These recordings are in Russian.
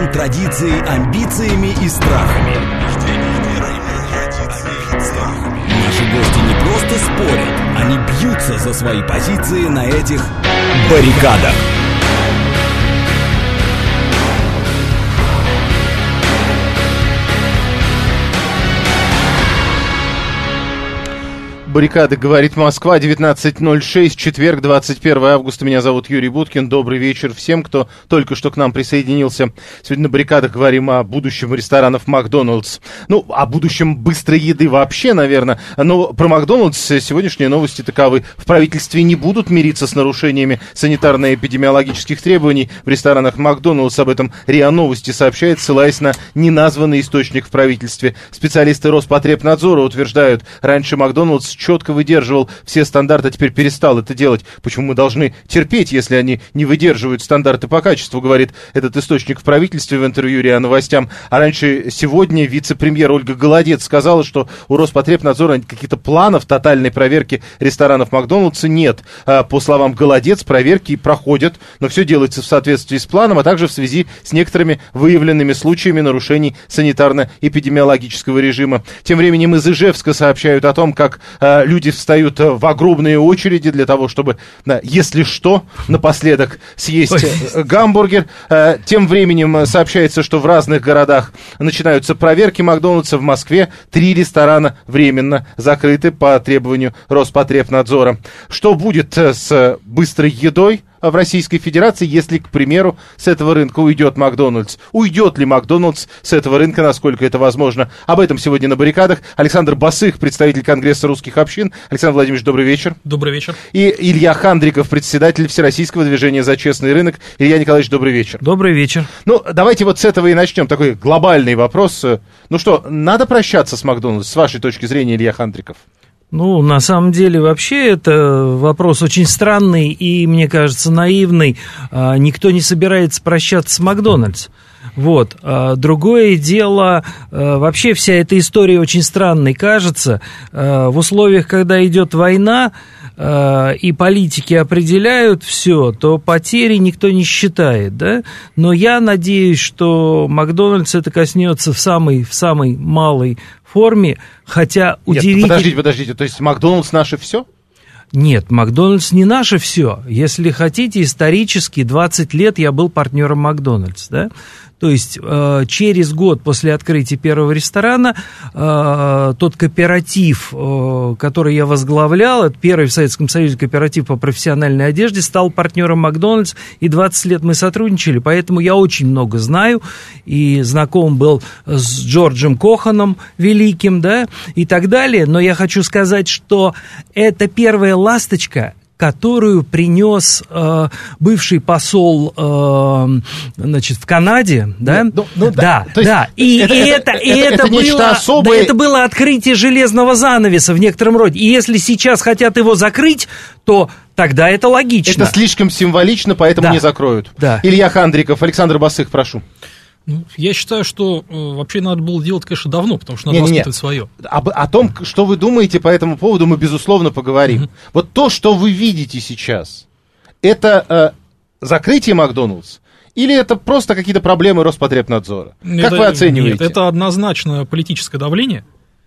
традицией, амбициями и страхами. Наши гости не просто спорят, они бьются за свои позиции на этих баррикадах. Баррикады, говорит Москва, 19:06, четверг, 21 августа. Меня зовут Юрий Буткин. Добрый вечер всем, кто только что к нам присоединился. Сегодня на баррикадах говорим о будущем ресторанов Макдональдс. Ну, о будущем быстрой еды вообще, наверное. Но про Макдональдс сегодняшние новости таковы. В правительстве не будут мириться с нарушениями санитарно-эпидемиологических требований в ресторанах Макдональдс. Об этом РИА Новости сообщает, ссылаясь на неназванный источник в правительстве. Специалисты Роспотребнадзора утверждают, раньше Макдональдс четко выдерживал все стандарты, теперь перестал это делать. Почему мы должны терпеть, если они не выдерживают стандарты по качеству, говорит этот источник в правительстве в интервью РИА Новостям. А раньше сегодня вице-премьер Ольга Голодец сказала, что у Роспотребнадзора каких-то планов тотальной проверки ресторанов Макдональдса нет. По словам Голодец, проверки проходят, но все делается в соответствии с планом, а также в связи с некоторыми выявленными случаями нарушений санитарно-эпидемиологического режима. Тем временем из Ижевска сообщают о том, как люди встают в огромные очереди для того, чтобы, если что, напоследок съесть гамбургер. Тем временем сообщается, что в разных городах начинаются проверки Макдональдса. В Москве 3 ресторана временно закрыты по требованию Роспотребнадзора. Что будет с быстрой едой в Российской Федерации, если, к примеру, с этого рынка уйдет Макдональдс? Уйдет ли Макдональдс с этого рынка, насколько это возможно? Об этом сегодня на баррикадах. Александр Басых, представитель Конгресса русских общин. Александр Владимирович, добрый вечер. Добрый вечер. И Илья Хандриков, председатель Всероссийского движения за честный рынок. Илья Николаевич, добрый вечер. Добрый вечер. Ну, давайте вот с этого и начнем. Такой глобальный вопрос. Ну что, надо прощаться с Макдональдс, с вашей точки зрения, Илья Хандриков? Ну, на самом деле, вообще, это вопрос очень странный и, мне кажется, наивный. Никто не собирается прощаться с Макдональдс. Вот. Другое дело, вообще вся эта история очень странной кажется. В условиях, когда идет война, и политики определяют все, то потери никто не считает, да? Но я надеюсь, что Макдональдс это коснется в самой малой форме, хотя удивительно... Нет, подождите, то есть Макдональдс наше все? Нет, Макдональдс не наше все. Если хотите, исторически 20 лет я был партнером Макдональдс, да? То есть через год после открытия первого ресторана тот кооператив, который я возглавлял, это первый в Советском Союзе кооператив по профессиональной одежде, стал партнером Макдональдс, и 20 лет мы сотрудничали, поэтому я очень много знаю, и знаком был с Джорджем Коханом великим, да, и так далее, но я хочу сказать, что это первая ласточка, которую принес бывший посол, значит, в Канаде, да? Это было открытие железного занавеса в некотором роде. И если сейчас хотят его закрыть, то тогда это логично. Это слишком символично, поэтому не закроют. Да. Илья Хандриков, Александр Басых, прошу. Я считаю, что вообще надо было делать, конечно, давно, потому что надо воспитывать свое. О том, что вы думаете по этому поводу, мы, безусловно, поговорим. Вот то, что вы видите сейчас, это закрытие Макдональдс? Или это просто какие-то проблемы Роспотребнадзора? Как вы оцениваете? Нет, это однозначно политическое давление.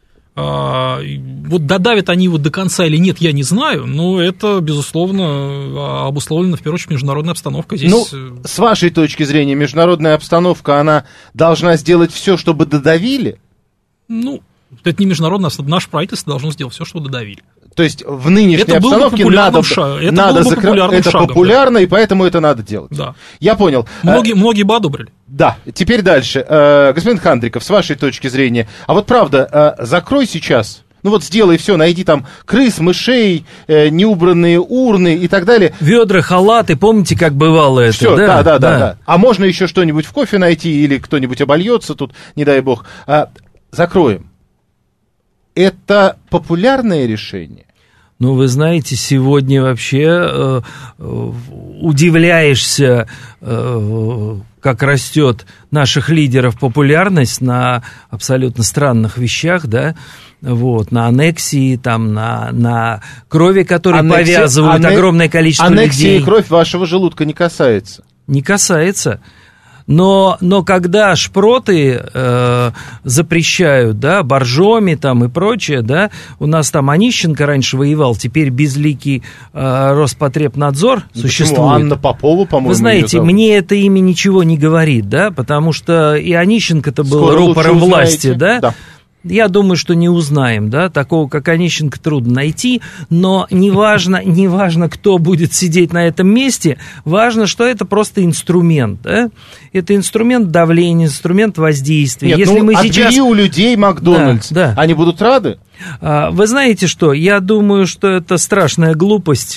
Вот додавят они его до конца или нет, я не знаю, но это, безусловно, обусловлено, в первую очередь, международной обстановкой. Здесь... Ну, с вашей точки зрения, международная обстановка, она должна сделать все, чтобы додавили? Ну, это не международная, наше правительство должно сделать все, чтобы додавили. То есть в нынешней обстановке надо закрыть. Это популярно, и поэтому это надо делать. Да. Я понял. Многие бы одобрили. Да, теперь дальше. Господин Хандриков, с вашей точки зрения, а вот правда, закрой сейчас, ну вот сделай все, найди там крыс, мышей, неубранные урны и так далее. Ведра, халаты, помните, как бывало это? Все, да. А можно еще что-нибудь в кофе найти, или кто-нибудь обольется тут, не дай бог. Закроем. Это популярное решение? Ну, вы знаете, сегодня вообще удивляешься, как растет наших лидеров популярность на абсолютно странных вещах, да, вот, на аннексии, там, на крови, которые повязывают огромное количество людей. Аннексия и кровь вашего желудка не касается. Не касается. Но когда шпроты запрещают, да, боржоми там и прочее, да, у нас там Онищенко раньше воевал, теперь безликий Роспотребнадзор существует. Почему? Анна Попова, по-моему, вы знаете, мне это имя ничего не говорит, да, потому что и Онищенко-то был рупором власти, да? Я думаю, что не узнаем, да, такого, как Онищенко, трудно найти, но неважно, кто будет сидеть на этом месте, важно, что это просто инструмент, да? Это инструмент давления, инструмент воздействия. Нет, если мы отбери сейчас... у людей Макдональдс, да. Они будут рады? Вы знаете что, я думаю, что это страшная глупость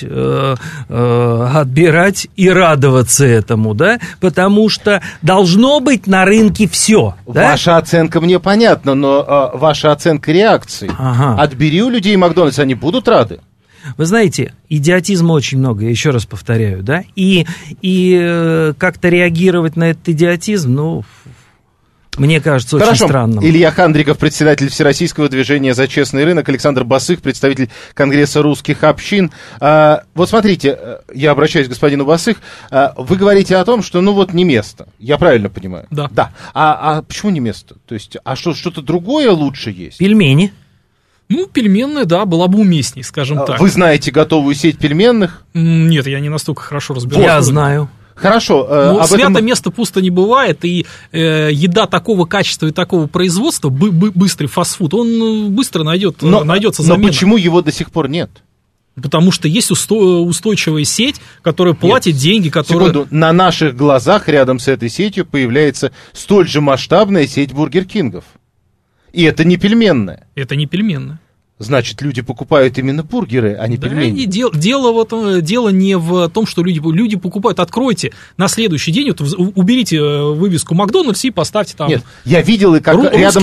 отбирать и радоваться этому, да, потому что должно быть на рынке все. Да? Ваша оценка мне понятна, но ваша оценка реакции. Ага. Отбери у людей Макдональдс, они будут рады? Вы знаете, идиотизма очень много, я еще раз повторяю, да, и как-то реагировать на этот идиотизм, ну... Мне кажется, очень странным. Илья Хандриков, председатель Всероссийского движения за честный рынок, Александр Басых, представитель Конгресса русских общин. Вот смотрите, я обращаюсь к господину Басых. Вы говорите о том, что, ну вот, не место. Я правильно понимаю? Да. А почему не место? То есть, что-то другое лучше есть? Пельмени. Ну, пельменная, да, была бы уместней, скажем так. Вы знаете готовую сеть пельменных? Нет, я не настолько хорошо разбираюсь. Я знаю. Хорошо. Свято место пусто не бывает, и еда такого качества и такого производства, быстрый фастфуд, он быстро найдется замена. Но почему его до сих пор нет? Потому что есть устойчивая сеть, которая платит деньги, которая... Секунду, на наших глазах рядом с этой сетью появляется столь же масштабная сеть Бургер Кингов. И это не пельменная. Это не пельменная. Значит, люди покупают именно бургеры, а не пельмени. Дело не в том, что люди покупают. Откройте на следующий день, вот, уберите вывеску Макдональдс и поставьте там. Нет, я видел, как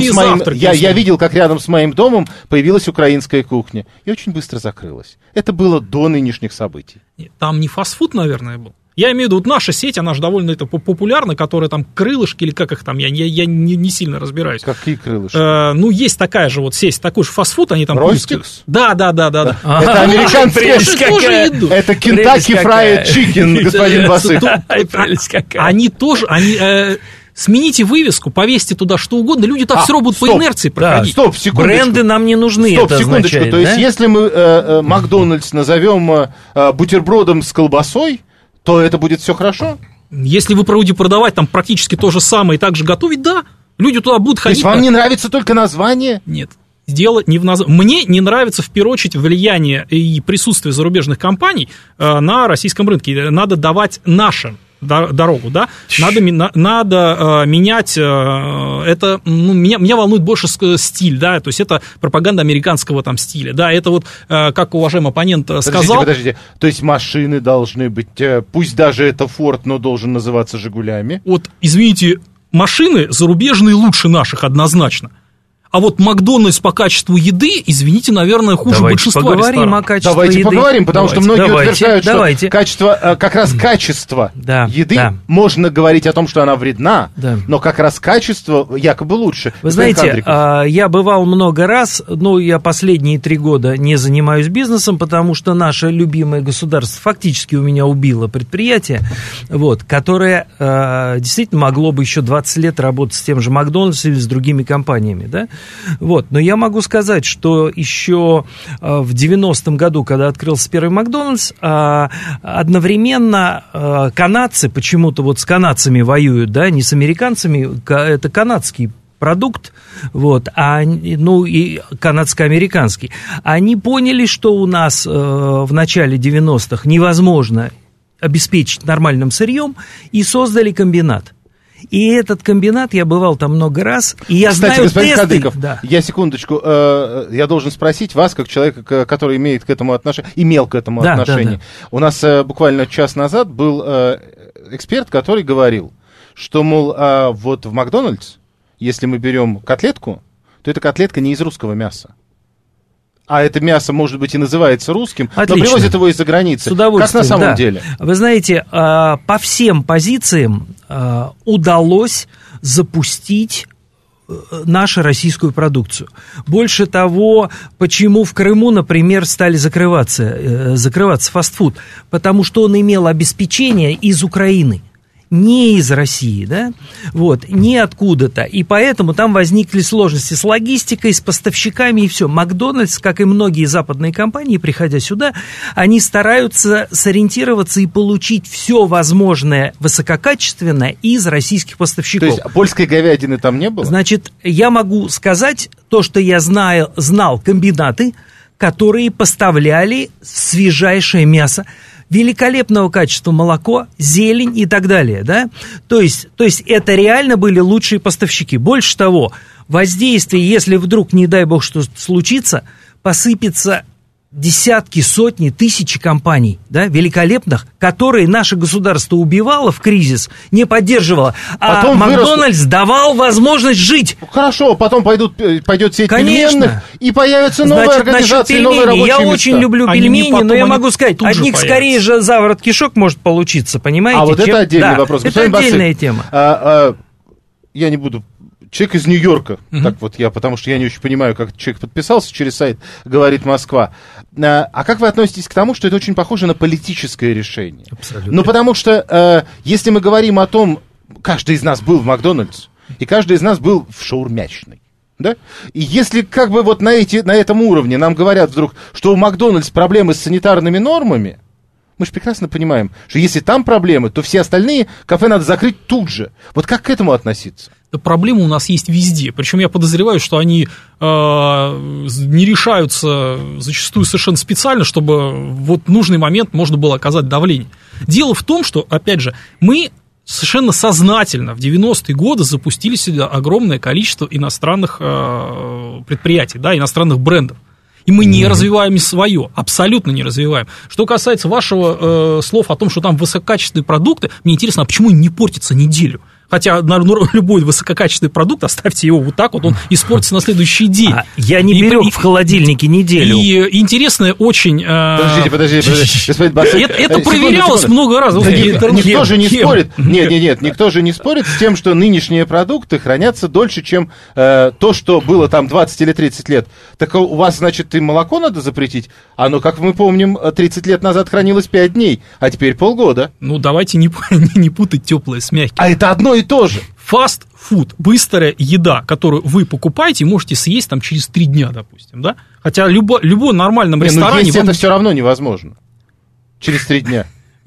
рядом с моим домом появилась украинская кухня. И очень быстро закрылась. Это было до нынешних событий. Нет, там не фастфуд, наверное, был. Я имею в виду, вот наша сеть, она же довольно популярна, которая там крылышки или как их там, я не сильно разбираюсь. Какие крылышки? Есть такая же вот сеть, такой же фастфуд, они там... Ростикс? Да. Это американская... Это Kentucky Fried Chicken, господин Басых. Они тоже... Смените вывеску, повесьте туда что угодно, люди так все равно будут по инерции проходить. Стоп, секундочку. Бренды нам не нужны, это означает, То есть, если мы Макдональдс назовем бутербродом с колбасой, то это будет все хорошо? Если вы будете продавать там практически то же самое и также готовить, да, люди туда будут ходить. То есть, вам не нравится только название? Нет. Дело не в названии. Мне не нравится, в первую очередь, влияние и присутствие зарубежных компаний на российском рынке. Надо давать нашим дорогу, да, надо менять это, меня волнует больше стиль, да, то есть это пропаганда американского там стиля, да, это вот, как уважаемый оппонент сказал. Подождите, то есть машины должны быть, пусть даже это Форд, но должен называться Жигулями? Вот, извините, машины зарубежные лучше наших, однозначно. А вот Макдональдс по качеству еды, извините, наверное, хуже большинства ресторанов. Давайте поговорим, потому что многие утверждают, что качество, как раз качество еды, можно говорить о том, что она вредна, но как раз качество якобы лучше. Вы знаете, я бывал много раз, но я последние 3 года не занимаюсь бизнесом, потому что наше любимое государство фактически у меня убило предприятие, вот, которое действительно могло бы еще 20 лет работать с тем же Макдональдсом или с другими компаниями, да. Вот. Но я могу сказать, что еще в 90-м году, когда открылся первый Макдональдс, одновременно канадцы, почему-то вот с канадцами воюют, да, не с американцами, это канадский продукт, вот, и канадско-американский. Они поняли, что у нас в начале 90-х невозможно обеспечить нормальным сырьем, и создали комбинат. И этот комбинат, я бывал там много раз, и я знаю господин тесты. Кадыков, я секундочку, я должен спросить вас, как человека, который имеет к этому имел к этому отношение. Да. У нас буквально час назад был эксперт, который говорил, что, мол, вот в Макдональдс, если мы берем котлетку, то эта котлетка не из русского мяса. А это мясо, может быть, и называется русским, но привозят его из-за границы. С удовольствием, как на самом деле? Вы знаете, по всем позициям удалось запустить нашу российскую продукцию. Больше того, почему в Крыму, например, стали закрываться фастфуд, потому что он имел обеспечение из Украины. не из России, да, вот, не откуда-то, и поэтому там возникли сложности с логистикой, с поставщиками и все. Макдональдс, как и многие западные компании, приходя сюда, они стараются сориентироваться и получить все возможное высококачественное из российских поставщиков. То есть польской говядины там не было? Значит, я могу сказать то, что я знал комбинаты, которые поставляли свежайшее мясо, великолепного качества молоко, зелень и так далее, да? То есть это реально были лучшие поставщики. Больше того, воздействие, если вдруг, не дай бог, что случится, посыпется десятки, сотни, тысячи компаний, да, великолепных, которые наше государство убивало в кризис, не поддерживало, а потом Макдональдс давал возможность жить. Хорошо, потом пойдет сеть пельменных, и появятся новые организации, новые рабочие места. Я очень люблю пельмени, но я могу сказать, от них скорее же заворот кишок может получиться, понимаете? А вот это отдельный вопрос. Это отдельная тема. Я не буду... Человек из Нью-Йорка, так вот я, потому что я не очень понимаю, как человек подписался через сайт «Говорит Москва». А как вы относитесь к тому, что это очень похоже на политическое решение? Абсолютно. Ну, потому что, если мы говорим о том, каждый из нас был в Макдональдс, и каждый из нас был в шаурмячной, да? И если как бы вот на этом уровне нам говорят вдруг, что у Макдональдс проблемы с санитарными нормами, мы же прекрасно понимаем, что если там проблемы, то все остальные кафе надо закрыть тут же. Вот как к этому относиться? Проблемы у нас есть везде. Причем я подозреваю, что они не решаются зачастую совершенно специально, чтобы вот в нужный момент можно было оказать давление. Дело в том, что, опять же, мы совершенно сознательно в 90-е годы запустили сюда огромное количество иностранных предприятий, да, иностранных брендов. И мы не развиваем свое, абсолютно не развиваем. Что касается вашего слов о том, что там высококачественные продукты, мне интересно, а почему они не портятся неделю? Хотя любой высококачественный продукт, оставьте его вот так вот, он испортится на следующий день. Я не беру в холодильнике неделю. И интересное очень... Подождите, господин Басык. Это проверялось много раз. Никто же не спорит. Нет, никто же не спорит с тем, что нынешние продукты хранятся дольше, чем то, что было там 20 или 30 лет. Так у вас, значит, и молоко надо запретить? Оно, как мы помним, 30 лет назад хранилось 5 дней, а теперь полгода. Ну, давайте не путать теплое с мягким. А это одно и то же. Фастфуд, быстрая еда, которую вы покупаете и можете съесть там через 3 дня, допустим, да? Хотя любой нормальном ресторане... есть это все равно невозможно. Через 3 дня.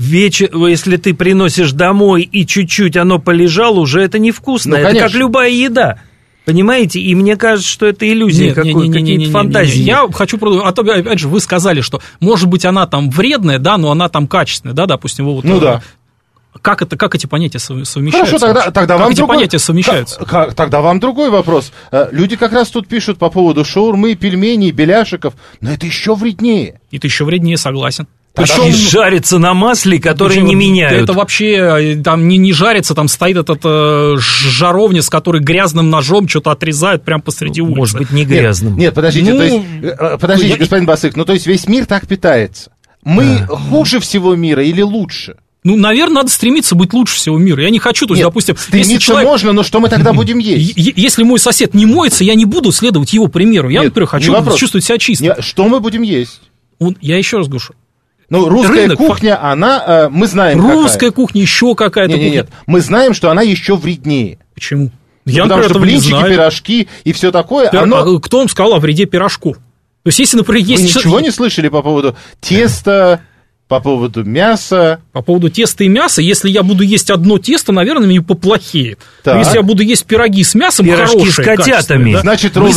Если ты приносишь домой и чуть-чуть оно полежало, уже это невкусно. Это как любая еда. Понимаете? И мне кажется, что это иллюзия, какие-то фантазии. Я хочу... Опять же, вы сказали, что, может быть, она там вредная, да, но она там качественная, да, допустим. Вот, да. Как эти понятия совмещаются? Хорошо, тогда вам эти понятия совмещаются? Тогда вам другой вопрос. Люди как раз тут пишут по поводу шаурмы, пельменей, беляшиков, но это еще вреднее. Это еще вреднее, согласен. Причем жарится на масле, которые не меняют. Это вообще там не жарится, там стоит этот жаровня, с которой грязным ножом что-то отрезают прямо посреди улицы. Может быть, не грязным. Нет, подождите, подождите, господин Басык, то есть весь мир так питается. Мы хуже всего мира или лучше? Ну, наверное, надо стремиться быть лучше всего мира. Я не хочу, то есть, допустим... Стремиться можно, но что мы тогда будем есть? Если мой сосед не моется, я не буду следовать его примеру. Я, например, хочу чувствовать себя чисто. Что мы будем есть? Я еще раз говорю. Ну, русская кухня, она, мы знаем, русская кухня, еще какая-то кухня. Нет, мы знаем, что она еще вреднее. Почему? Потому что блинчики, пирожки и все такое, Кто вам сказал о вреде пирожков? То есть, если, например, есть... Вы ничего не слышали по поводу теста... По поводу мяса. По поводу теста и мяса, если я буду есть одно тесто, наверное, мне поплохеет. Но если я буду есть пироги с мясом, пирожки с котятами, да?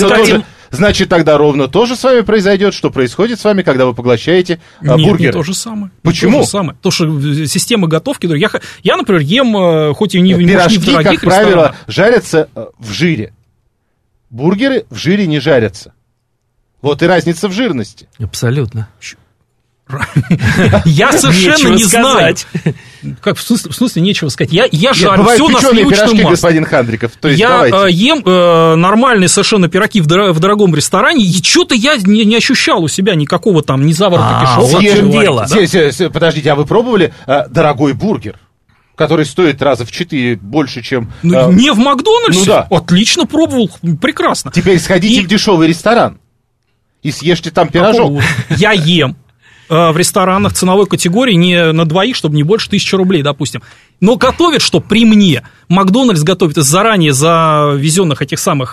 Значит, тогда ровно то же с вами произойдет, что происходит с вами, когда вы поглощаете бургеры. Не то же самое. Почему? То же самое. Потому что система готовки... Я, например, ем, хоть и не в дорогих ресторанах. Пирожки, как правило, жарятся в жире. Бургеры в жире не жарятся. Вот и разница в жирности. Абсолютно. Я совершенно не знаю. Как, в смысле нечего сказать? Я жарю все на сливочном пирожки, масле. Господин Хандриков. То есть я ем нормальные совершенно пироги в дорогом ресторане, и что-то я не ощущал у себя никакого там ни заворота кишок. Вот в чем дело. Подождите, а вы пробовали дорогой бургер? Который стоит раза в 4 больше, чем... Не в Макдональдсе? Ну да. Отлично пробовал, прекрасно. Теперь сходите в дешевый ресторан и съешьте там пирожок. Я ем. в ресторанах ценовой категории не на двоих, чтобы не больше 1000 рублей, допустим. Но готовят, что при мне. Макдональдс готовит из заранее завезенных этих самых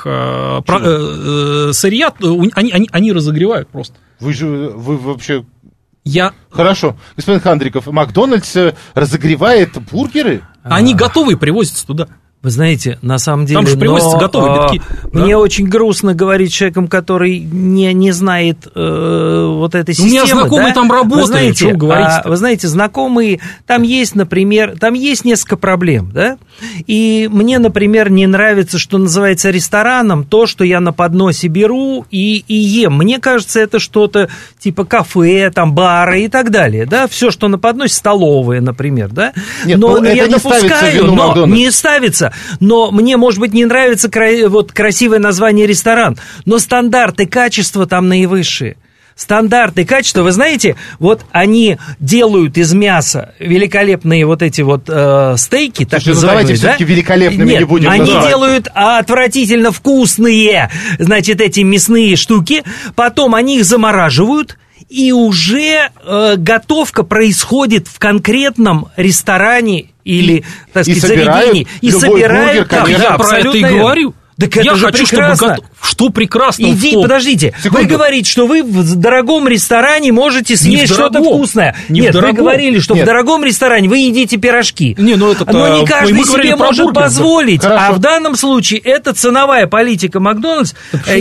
сырья, они разогревают просто. Вы вообще... Хорошо, господин Хандриков, Макдональдс разогревает бургеры? Они готовые привозятся туда. Вы знаете, на самом деле... Там же привозятся готовые битки. Мне очень грустно говорить с человеком, который не знает вот этой системы. У меня знакомые там работают, что вы говорите? Вы знаете, знакомые, там есть, например, там есть несколько проблем, да? И мне, например, не нравится, что называется рестораном, то, что я на подносе беру и ем. Мне кажется, это что-то типа кафе, там, бары и так далее, да? Все, что на подносе, столовые, например, да? Нет, но это я не ставится в вину Макдональдс. Не ставится. Но мне, может быть, не нравится вот красивое название ресторан, но стандарты качества там наивысшие. Стандарты качества, вы знаете, вот они делают из мяса великолепные вот эти вот стейки, так называемые, давайте все-таки великолепными не будем они называть. делают отвратительно вкусные, значит, эти мясные штуки, потом они их замораживают, и уже готовка происходит в конкретном ресторане или, так сказать, заведении. И собирают, я про это и говорю. Так это же хочу, прекрасно. Что прекрасно? Подождите, вы говорите, что вы в дорогом ресторане можете съесть что-то вкусное. Нет, вы говорили, что в дорогом ресторане вы едите пирожки. Но не каждый себе может позволить. А в данном случае это ценовая политика Макдональдс.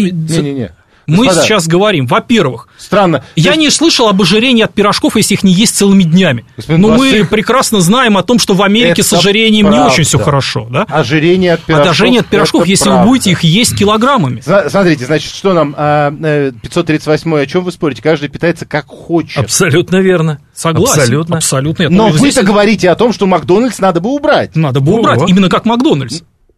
Мы сейчас говорим, во-первых, странно. Я не слышал об ожирении от пирожков, если их не есть целыми днями. Но мы прекрасно знаем о том, что в Америке с ожирением не очень все хорошо. Да? Ожирение от пирожков, если вы будете их есть килограммами. Смотрите, значит, что нам 538-й, о чем вы спорите? Каждый питается как хочет. Абсолютно верно. Согласен. Абсолютно. Но вы-то говорите о том, что Макдональдс надо бы убрать. Надо бы убрать, именно как Макдональдс.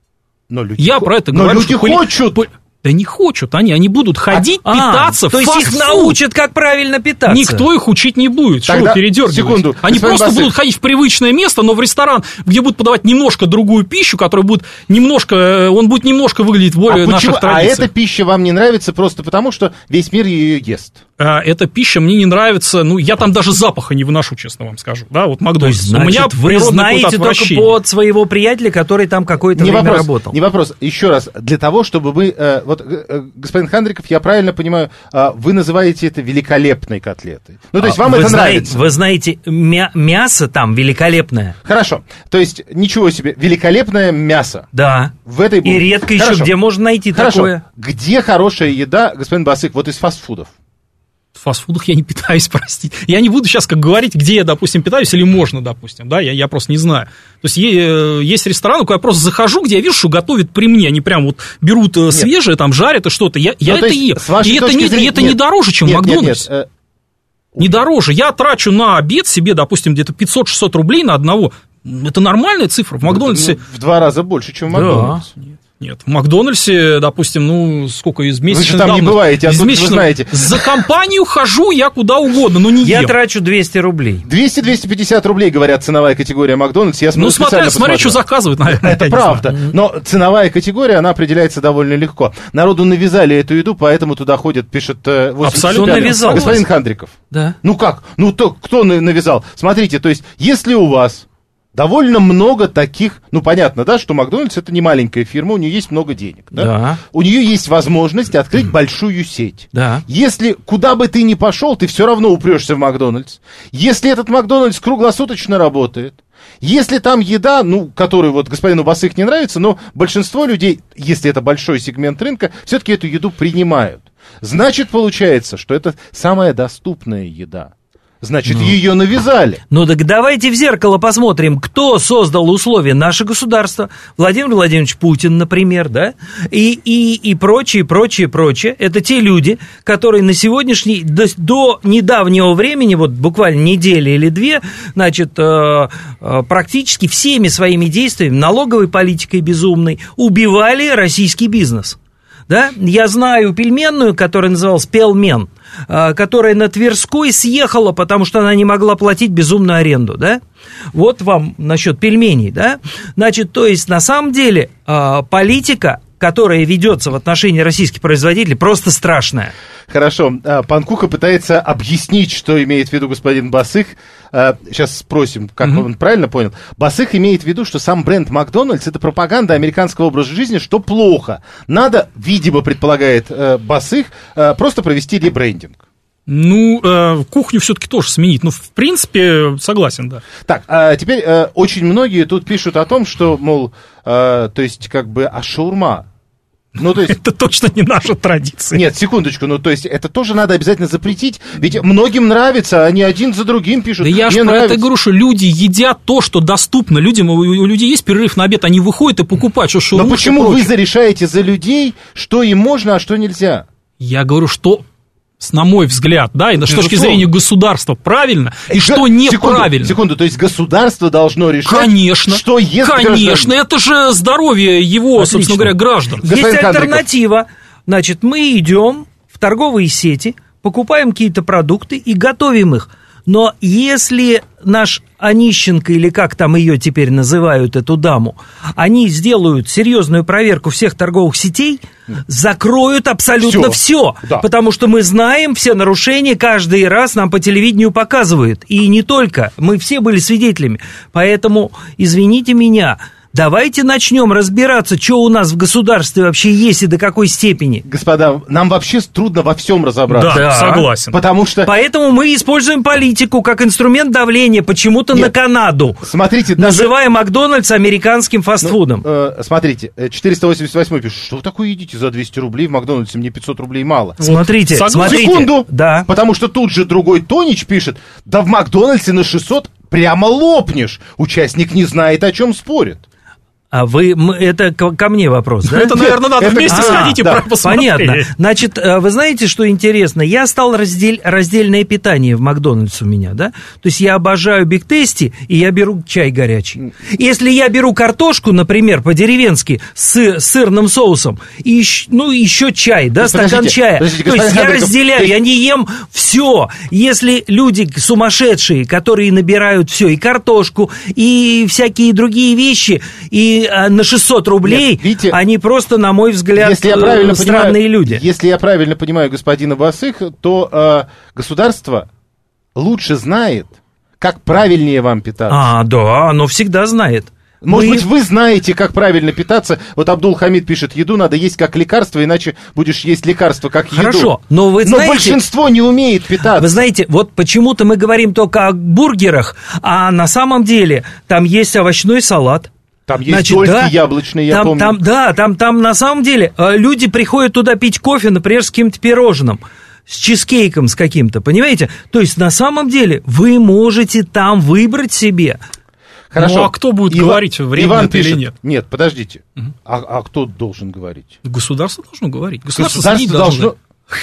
Я про это говорю. Но люди хотят. Да не хочут они будут ходить, питаться. То есть их научат, как правильно питаться. Никто их учить не будет. Что вы передергиваете? Секунду. Они просто будут ходить в привычное место, но в ресторан, где будут подавать немножко другую пищу, которая будет он будет немножко выглядеть более наших традиций. А эта пища вам не нравится просто потому, что весь мир ее ест? Эта пища мне не нравится, я там даже запаха не выношу, честно вам скажу, да, вот Макдональдс. У меня вы знаете только под своего приятеля, который там какое-то время работал. Не вопрос, еще раз, для того, чтобы вы, господин Хандриков, я правильно понимаю, вы называете это великолепной котлетой. То есть вам это нравится? Вы знаете, мясо там великолепное. Хорошо, то есть ничего себе, великолепное мясо. Да, в этой и редко еще где можно найти такое. Где хорошая еда, господин Басык, вот из фастфудов? В фастфудах я не питаюсь, простите. Я не буду сейчас говорить, где я, допустим, питаюсь, или можно, допустим, да, я просто не знаю. То есть есть рестораны, куда я просто захожу, где я вижу, что готовят при мне, они прям вот берут свежее, там жарят и что-то, я это ем. И это не дороже, чем в Макдональдс. Не дороже. Я трачу на обед себе, допустим, где-то 500-600 рублей на одного. Это нормальная цифра. В Макдональдсе... В 2 раза больше, чем в Макдональдсе. Нет, в Макдональдсе, допустим, сколько из месячной давности. Вы же там не бываете, откуда вы знаете. За компанию хожу я куда угодно, но не ем. Я трачу 200 рублей. 200-250 рублей, говорят, ценовая категория Макдональдс. Я смотря что заказывают, наверное. Это правда. Но ценовая категория, она определяется довольно легко. Народу навязали эту еду, поэтому туда ходят, пишет... Абсолютно навязал. Господин Хандриков. Да. Как? Кто навязал? Смотрите, то есть, если у вас... довольно много таких, понятно, да, что Макдональдс это не маленькая фирма, у нее есть много денег, да? Да. У нее есть возможность открыть большую сеть. Да. Если куда бы ты ни пошел, ты все равно упрешься в Макдональдс. Если этот Макдональдс круглосуточно работает, если там еда, которая вот господину Басых не нравится, но большинство людей, если это большой сегмент рынка, все-таки эту еду принимают. Значит, получается, что это самая доступная еда. Значит, ее навязали. Так давайте в зеркало посмотрим, кто создал условия. Наше государство. Владимир Владимирович Путин, например, да? И прочее. Это те люди, которые на сегодняшний, до недавнего времени, вот буквально недели или две, значит, практически всеми своими действиями, налоговой политикой безумной, убивали российский бизнес. Да? Я знаю пельменную, которая называлась «Пелмен», которая на Тверской съехала, потому что она не могла платить безумную аренду, да? Вот вам насчет пельменей, да? Значит, то есть, на самом деле, политика которая ведется в отношении российских производителей, просто страшная. Хорошо. Пан Кука пытается объяснить, что имеет в виду господин Басых. Сейчас спросим, как он правильно понял. Басых имеет в виду, что сам бренд Макдональдс — это пропаганда американского образа жизни, что плохо. Надо, видимо, предполагает Басых, просто провести ребрендинг. Ну, кухню все-таки тоже сменить. Ну, в принципе, согласен, да. Так, теперь очень многие тут пишут о том, что, мол, то есть, как бы, шаурма. Ну, то есть... Это точно не наша традиция. Нет, секундочку, ну, то есть, это тоже надо обязательно запретить, ведь многим нравится, они один за другим пишут. Да я же про это говорю, что люди едят то, что доступно. Людям, у людей есть перерыв на обед, они выходят и покупают, что шаурму. Но почему вы решаете за людей, что им можно, а что нельзя? Я говорю, что... на мой взгляд, да, и с точки зрения государства правильно, и что неправильно. Секунду, то есть государство должно решать, конечно, что ест конечно, это же здоровье его, Отлично. Собственно говоря, граждан. Есть альтернатива. Значит, мы идем в торговые сети, покупаем какие-то продукты и готовим их. Но если наш Онищенко, или как там ее теперь называют, эту даму, они сделают серьезную проверку всех торговых сетей, закроют абсолютно все. Да. Потому что мы знаем все нарушения, каждый раз нам по телевидению показывают. И не только, мы все были свидетелями. Поэтому, извините меня, давайте начнем разбираться, что у нас в государстве вообще есть и до какой степени. Господа, нам вообще трудно во всем разобраться. Да, согласен. Потому что... Поэтому мы используем политику как инструмент давления почему-то на Канаду. Смотрите, называя Макдональдс американским фастфудом. Смотрите, 488 пишет, что вы такое едите за 200 рублей в Макдональдсе, мне 500 рублей мало. Смотрите, смотрите. Секунду, да. Потому что тут же другой Тонич пишет, да в Макдональдсе на 600 прямо лопнешь. Участник не знает, о чем спорит. А вы, это ко мне вопрос, да? Это, наверное, надо вместе сходить и посмотреть. Понятно. Значит, вы знаете, что интересно? Я стал раздельное питание в Макдональдс у меня, да? То есть я обожаю Биг Тейсти, и я беру чай горячий. Если я беру картошку, например, по-деревенски, с сырным соусом, и еще чай, да, стакан чая. То есть я разделяю, я не ем все. Если люди сумасшедшие, которые набирают все, и картошку, и всякие другие вещи, и на 600 рублей, нет, видите, они просто, на мой взгляд, странные люди. Если я правильно понимаю господина Басых, то государство лучше знает, как правильнее вам питаться. Да, оно всегда знает. Может быть, вы знаете, как правильно питаться. Вот Абдул-Хамид пишет, еду надо есть как лекарство, иначе будешь есть лекарство как еду. Хорошо, но вы знаете... Но большинство не умеет питаться. Вы знаете, вот почему-то мы говорим только о бургерах, а на самом деле там есть овощной салат. Там есть дольки яблочные, я помню. Там на самом деле люди приходят туда пить кофе, например, с каким-то пирожным, с чизкейком с каким-то, понимаете? То есть на самом деле вы можете там выбрать себе. Хорошо. Ну, а кто будет говорить, время это или нет? Нет, подождите. А кто должен говорить? Государство должно говорить. Государство должно...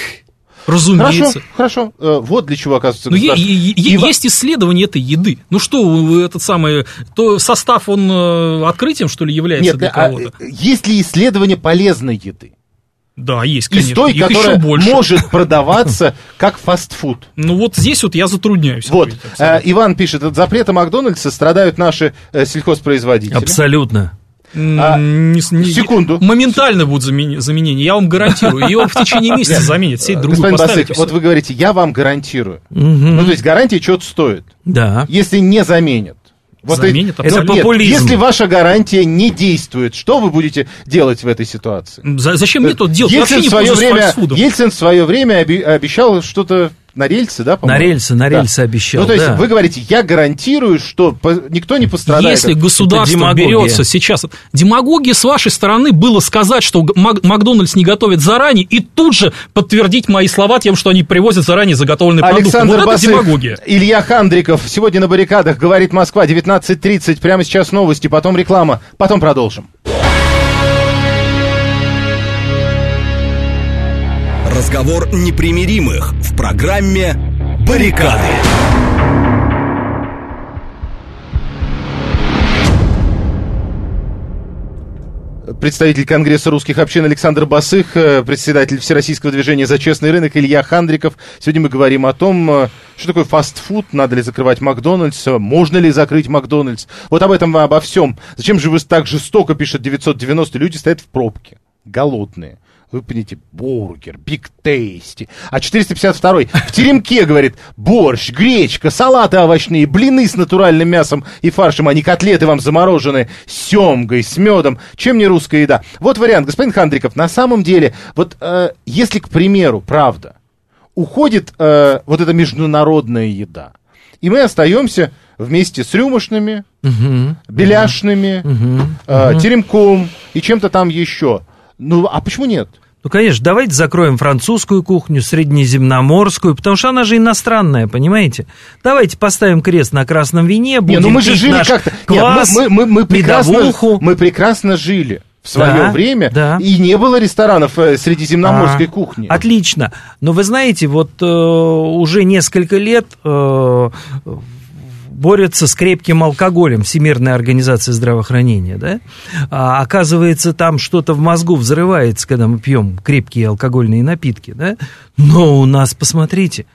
Разумеется. Хорошо. Вот для чего, оказывается, государство. Есть исследование этой еды. Ну что, этот самый... То состав, он открытием, что ли, является для кого-то? Есть ли исследование полезной еды? Да, есть, конечно. Из той, которая может продаваться как фастфуд. Ну вот здесь вот я затрудняюсь. Вот, Иван пишет, от запрета Макдональдса страдают наши сельхозпроизводители. Абсолютно. Секунду. Моментально будут заменения, я вам гарантирую. Ее в течение месяца заменят, все другую поставят. Вот вы говорите, я вам гарантирую. Ну, то есть гарантия что-то стоит. Да. Если не заменят. Вот заменят, это популизм. Если ваша гарантия не действует, что вы будете делать в этой ситуации? Зачем мне тут делать? Ельцин в свое время обещал что-то... На рельсы, да, по-моему? На рельсы обещал, Ну, то есть вы говорите, я гарантирую, что никто не пострадает. Если государство берется сейчас... Демагогия с вашей стороны было сказать, что Макдональдс не готовит заранее, и тут же подтвердить мои слова тем, что они привозят заранее заготовленный продукт. Александр Басых, это демагогия. Илья Хандриков. Сегодня на баррикадах. Говорит Москва, 19:30. Прямо сейчас новости, потом реклама, потом продолжим. Разговор непримиримых в программе «Баррикады». Представитель Конгресса русских общин Александр Басых, председатель Всероссийского движения «За честный рынок» Илья Хандриков. Сегодня мы говорим о том, что такое фастфуд, надо ли закрывать Макдональдс, можно ли закрыть Макдональдс. Вот об этом, обо всем. Зачем же вы так жестоко, пишет 990, люди стоят в пробке. голодные. Вы понимаете, бургер, биг тейсти. А 452-й в теремке, говорит, борщ, гречка, салаты овощные, блины с натуральным мясом и фаршем, а не котлеты вам замороженные с семгой, с медом. Чем не русская еда? Вот вариант, господин Хандриков. На самом деле, вот если, к примеру, правда, уходит вот эта международная еда, и мы остаемся вместе с рюмошными, беляшными, теремком и чем-то там еще. Ну, а почему нет? Ну, конечно, давайте закроем французскую кухню, среднеземноморскую, потому что она же иностранная, понимаете? Давайте поставим крест на красном вине, будем мы же пить жили наш как-то. квас, мы медовуху. прекрасно жили в свое время, и не было ресторанов средиземноморской кухни. Отлично. Но вы знаете, вот уже несколько лет борются с крепким алкоголем Всемирная организация здравоохранения, да? Оказывается, там что-то в мозгу взрывается, когда мы пьем крепкие алкогольные напитки, да? Но у нас, посмотрите,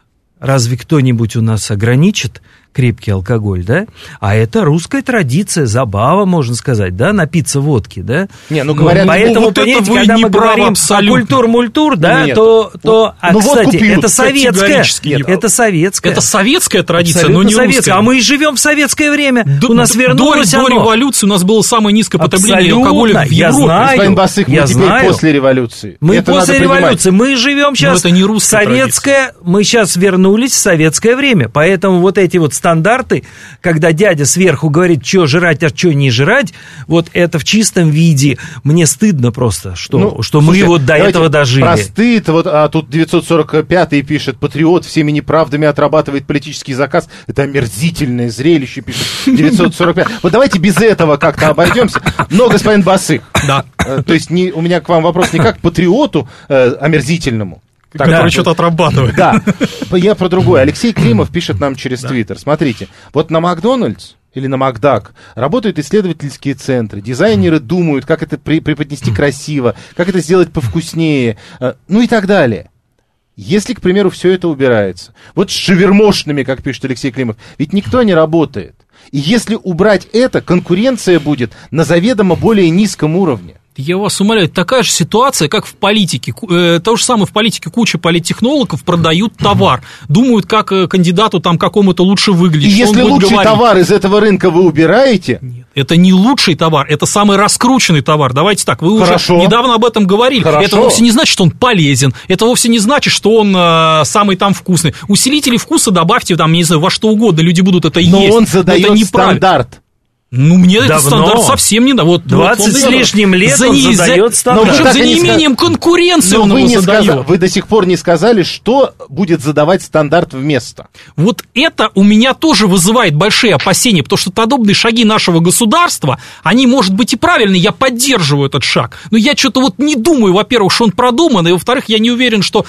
разве кто-нибудь у нас ограничит крепкий алкоголь, да? А это русская традиция, забава, можно сказать, да, напиться водки, да? Не, ну говорят, поэтому, вот понимаете, когда мы говорим абсолютно. о культур-мультур, да, нет, кстати, это советская, нет, это советская. Это советская традиция, абсолютно но не советская. русская. А мы живем в советское время. У нас вернулось до революции у нас было самое низкое потребление алкоголя в Европе. Я знаю, господин Басых, мы теперь после революции. Мы это после революции. Мы живем сейчас это не русская советское. Мы сейчас вернулись в советское время. Поэтому вот эти вот стандарты, когда дядя сверху говорит, что жрать, а что не жрать, вот это в чистом виде. Мне стыдно просто, что мы вот до этого дожили. Простые-то вот, а тут 945-й пишет, патриот всеми неправдами отрабатывает политический заказ. Это омерзительное зрелище, пишет 945. Вот давайте без этого как-то обойдемся. Но, господин Басых, да. То есть у меня к вам вопрос не как к патриоту омерзительному, который что-то отрабатывает. Да, я про другое. Алексей Климов пишет нам через Твиттер. Смотрите, вот на Макдональдс или на Макдак работают исследовательские центры, дизайнеры думают, как это преподнести красиво, как это сделать повкуснее, ну и так далее. Если, к примеру, все это убирается, вот с шавермошными, как пишет Алексей Климов, ведь никто не работает. И если убрать это, конкуренция будет на заведомо более низком уровне. Я вас умоляю, такая же ситуация, как в политике. То же самое в политике, куча политтехнологов продают товар. Думают, как кандидату там какому-то лучше выглядеть. И если лучший товар из этого рынка вы убираете... Нет, это не лучший товар, это самый раскрученный товар. Давайте так, вы Хорошо. уже недавно об этом говорили. Хорошо. Это вовсе не значит, что он полезен. Это вовсе не значит, что он самый там вкусный. Усилители вкуса добавьте там, не знаю, во что угодно, люди будут это есть. Но он задает это стандарт. Ну, мне этот стандарт совсем не да. Вот 20 с лишним лет он задает стандарт. Причем за неимением конкуренции он его задает. Вы до сих пор не сказали, что будет задавать стандарт вместо. Вот это у меня тоже вызывает большие опасения, потому что подобные шаги нашего государства, они, может быть, и правильные, я поддерживаю этот шаг, но я что-то вот не думаю, во-первых, что он продуман, и, во-вторых, я не уверен, что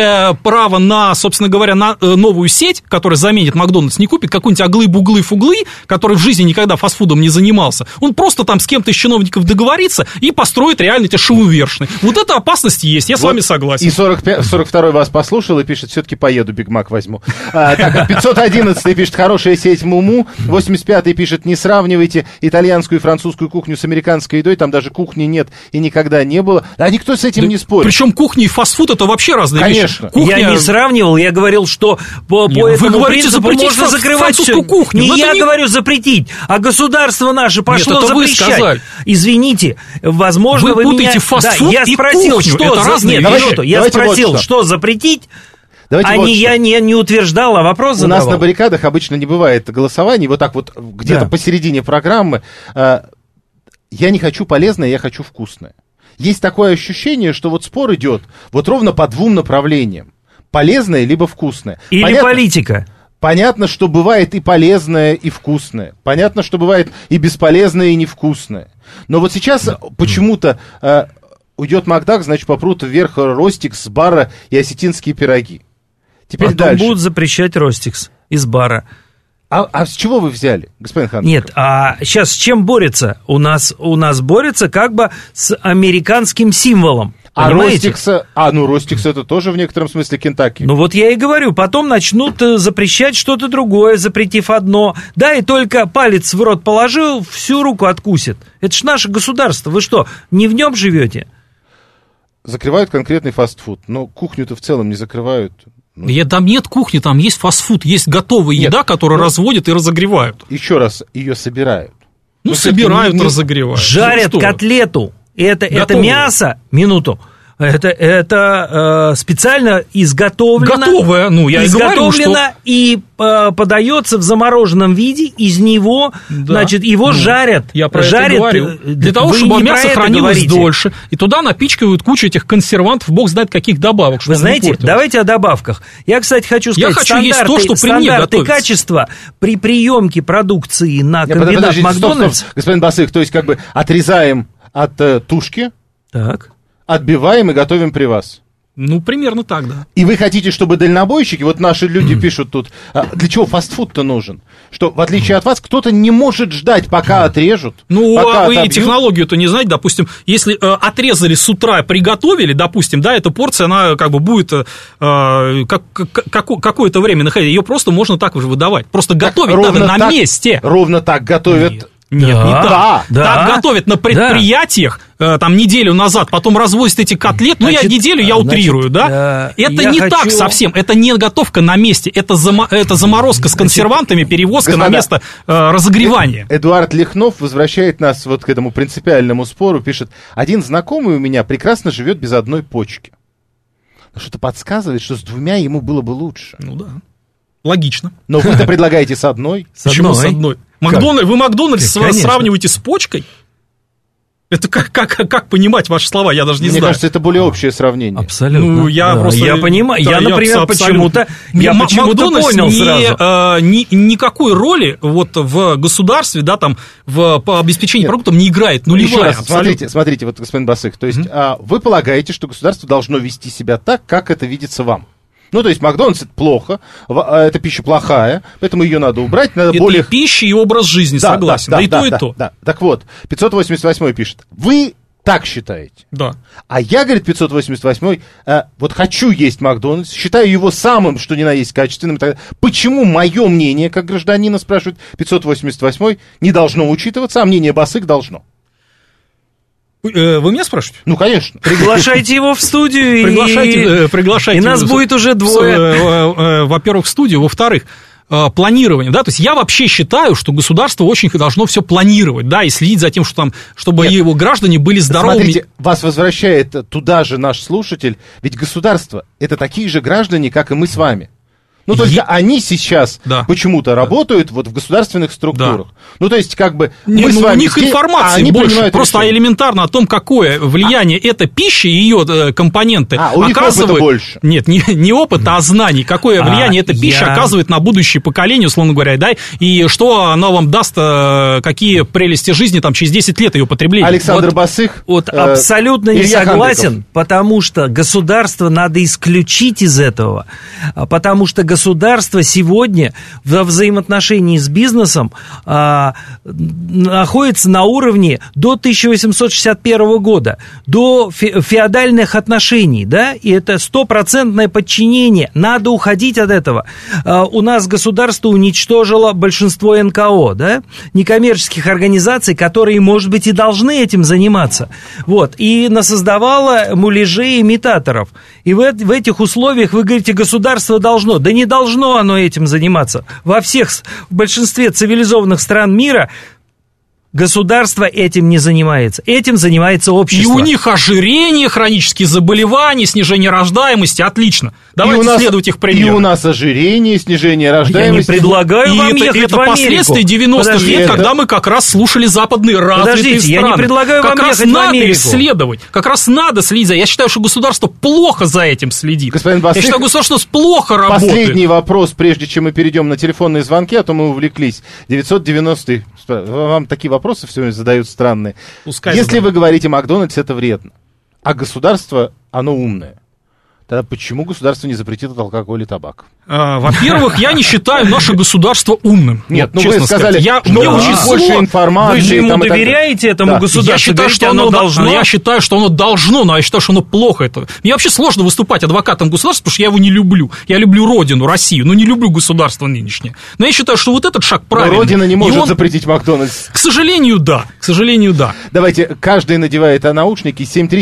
право на, собственно говоря, на новую сеть, которая заменит Макдональдс, не купит какой-нибудь оглы-буглы, который в жизни никогда фастфудом не занимался. Он просто там с кем-то из чиновников договорится и построит реально эти шоу-вершины. Вот эта опасность есть, я с вами согласен. И 42-й вас послушал и пишет, все-таки поеду, Биг Мак возьму. Так, 511-й пишет, хорошая сеть Муму. 85-й пишет, не сравнивайте итальянскую и французскую кухню с американской едой, там даже кухни нет и никогда не было. А никто с этим не спорит. Причем кухня и фастфуд это вообще разные вещи. Кухня... Я не сравнивал, я говорил, что по этому принципу можно закрывать все. Кухню. Не я говорю запретить, а государство наше пошло запрещать. Извините, возможно, вы путаете фастфуд я и спросил, кухню. что это разные вещи. Я спросил, что запретить, я не утверждал, а вопрос задавал. У нас на баррикадах обычно не бывает голосований, вот так вот где-то посередине программы. Я не хочу полезное, я хочу вкусное. Есть такое ощущение, что вот спор идет вот ровно по двум направлениям. Полезное либо вкусное. Или политика. Понятно, что бывает и полезное, и вкусное. Понятно, что бывает и бесполезное, и невкусное. Но вот сейчас почему-то уйдет Макдак, значит, попрут вверх Ростикс, бара и осетинские пироги. Теперь потом дальше. Будут запрещать Ростикс из бара. А с чего вы взяли, господин Хандриков? Нет, а сейчас с чем борется? У нас борется как бы с американским символом. А Ростикс это тоже в некотором смысле Кентаки. Ну вот я и говорю, потом начнут запрещать что-то другое, запретив одно. Да, и только палец в рот положил, всю руку откусит. Это ж наше государство, вы что, не в нем живете? закрывают конкретный фастфуд, но кухню-то в целом не закрывают. Ну, Там нет кухни, там есть фастфуд, есть готовая еда, которую разводят и разогревают. Еще раз, ее собирают. Ну, собирают, разогревают. Жарят котлету. Это мясо, минуту. Это специально изготовлено. Готовое, я и говорю, что... и подается в замороженном виде, из него, значит, его жарят. Я про это говорю. Для того, чтобы мясо хранилось дольше, и туда напичкивают кучу этих консервантов, бог знает каких добавок. Вы знаете, давайте о добавках. Я, кстати, хочу сказать, стандарты качества при приемке продукции на комбинат Макдональдс... Господин Басых, то есть как бы отрезаем от тушки, так, отбиваем и готовим при вас. Ну, примерно так, да. И вы хотите, чтобы дальнобойщики, вот наши люди пишут тут, для чего фастфуд-то нужен? Что, в отличие от вас, кто-то не может ждать, пока отрежут. А вы технологию-то не знаете, допустим, если отрезали с утра, приготовили, допустим, да, эта порция, она как бы будет какое-то время находиться, ее просто можно так уже выдавать. Просто готовить надо на месте. Ровно так готовят. Нет, не так. Так готовят на предприятиях, там неделю назад, потом развозят эти котлеты. Неделю я утрирую, да? Это не так совсем, это не готовка на месте, это заморозка с консервантами, перевозка на место разогревания. Эдуард Лихнов возвращает нас вот к этому принципиальному спору, пишет: один знакомый у меня прекрасно живет без одной почки. Что-то подсказывает, что с двумя ему было бы лучше. Ну да, логично. Но вы-то предлагаете с одной. Почему с одной? Вы Макдональдс сравниваете с почкой? Это как понимать ваши слова, я даже не знаю. Мне кажется, это более общее сравнение. Абсолютно. Я понимаю. Я, например, почему-то понял сразу. Никакой роли вот в государстве, да, там, по обеспечению продуктом не играет. Нулевая. Смотрите, вот, господин Басых, то есть вы полагаете, что государство должно вести себя так, как это видится вам? Ну, то есть Макдональдс — это плохо, эта пища плохая, поэтому ее надо убрать. Надо это более... и пища, и образ жизни, согласен. Да, и то, и то. Да. Так вот, 588 пишет: вы так считаете. Да. А я, говорит, 588, вот хочу есть Макдональдс, считаю его самым, что ни на есть, качественным. Почему мое мнение, как гражданина, спрашивает 588, не должно учитываться, а мнение Басых должно? Вы меня спрашиваете? Ну, конечно. Приглашайте его в студию. Приглашайте. И нас будет уже двое. Во-первых, в студию. Во-вторых, планирование, да, то есть я вообще считаю, что государство очень должно все планировать, да, и следить за тем, чтобы его граждане были здоровыми. Смотрите, вас возвращает туда же наш слушатель, ведь государство — это такие же граждане, как и мы с вами. Ну, только они сейчас почему-то работают вот в государственных структурах. Ну, то есть, как бы... у них информации больше, просто элементарно о том, какое влияние эта пища и ее компоненты у них опыта больше. Нет, не опыта, а знаний. Какое влияние эта пища оказывает на будущее поколение, условно говоря, да, и что она вам даст, какие прелести жизни там через 10 лет ее потребления. Александр Басых. Абсолютно не согласен, потому что государство надо исключить из этого, потому что государство сегодня во взаимоотношении с бизнесом находится на уровне до 1861 года, до феодальных отношений, да, и это 100% подчинение, надо уходить от этого. У нас государство уничтожило большинство НКО, да, некоммерческих организаций, которые, может быть, и должны этим заниматься, вот, и насоздавало муляжей имитаторов, и в этих условиях вы говорите, государство должно, да не должно оно этим заниматься. В большинстве цивилизованных стран мира государство этим не занимается. Этим занимается общество. И у них ожирение, хронические заболевания, снижение рождаемости. Отлично. Давайте следовать их примеру. И у нас ожирение, снижение рождаемости. Я не предлагаю вам ехать в Америку. Последствия 90-х лет, когда мы как раз слушали западные развитые страны. Я не предлагаю вам ехать в Америку. Как раз надо исследовать. Как раз надо следить. Я считаю, что государство плохо за этим следит. Господин Басых, я считаю, государство плохо работает. Последний вопрос, прежде чем мы перейдем на телефонные звонки, а то мы увлеклись. 990. Вам такие вопросы все время задают странные. Если вы говорите, Макдональдс — это вредно, а государство, оно умное, тогда почему государство не запретит алкоголь и табак? Во-первых, я не считаю наше государство умным. Нет, вот, ну вы сказали, мне очень больше информации. Вы же ему доверяете этому государству? Я считаю, что оно должно. Я считаю, что оно должно, но я считаю, что оно плохо. Мне вообще сложно выступать адвокатом государства, потому что я его не люблю. Я люблю родину, Россию, но не люблю государство нынешнее. Но я считаю, что вот этот шаг правильный. Но Родина не может запретить Макдональдс. К сожалению, да. К сожалению, да. Давайте, каждый надевает наушники.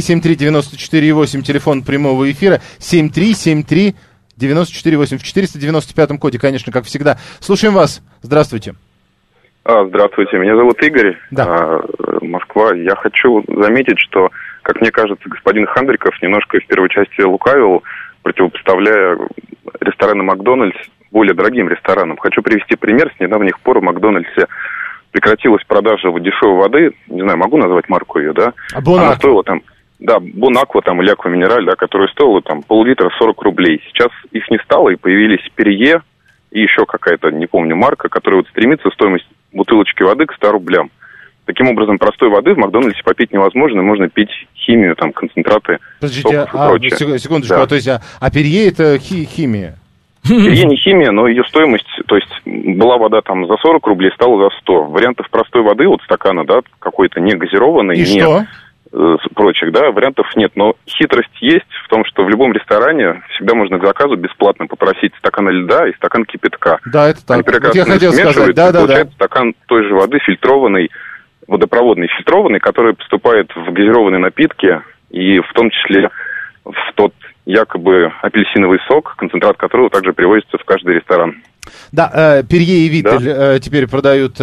7373948, телефон прямого эфира. 7373948. 94,8 в 495-м коде, конечно, как всегда. Слушаем вас. Здравствуйте. Здравствуйте, меня зовут Игорь. Да. Москва. Я хочу заметить, что, как мне кажется, господин Хандриков немножко в первой части лукавил, противопоставляя рестораны Макдональдс более дорогим ресторанам. Хочу привести пример. С недавних пор в Макдональдсе прекратилась продажа дешевой воды. Не знаю, могу назвать марку ее, да? Она стоила там... Да, Бонаква там или Аква Минераль, да, которая стоила там пол-литра 40 рублей. Сейчас их не стало, и появились Перье и еще какая-то, не помню, марка, которая вот стремится стоимость бутылочки воды к 100 рублям. Таким образом, простой воды в Макдональдсе попить невозможно, можно пить химию, там, концентраты, подождите, секундочку, да. То есть, Перье это химия? Перье не химия, но ее стоимость, то есть, была вода там за 40 рублей, стала за 100. Вариантов простой воды, вот стакана, да, какой-то не газированной, и что? Прочих, да, вариантов нет, но хитрость есть в том, что в любом ресторане всегда можно к заказу бесплатно попросить стакан льда и стакан кипятка. Да, это так. Они прекрасно я хотел сказать, получается стакан той же воды фильтрованной, водопроводной фильтрованной, которая поступает в газированные напитки, и в том числе в тот якобы апельсиновый сок, концентрат которого также привозится в каждый ресторан. Да, Перье и Виттель теперь продают,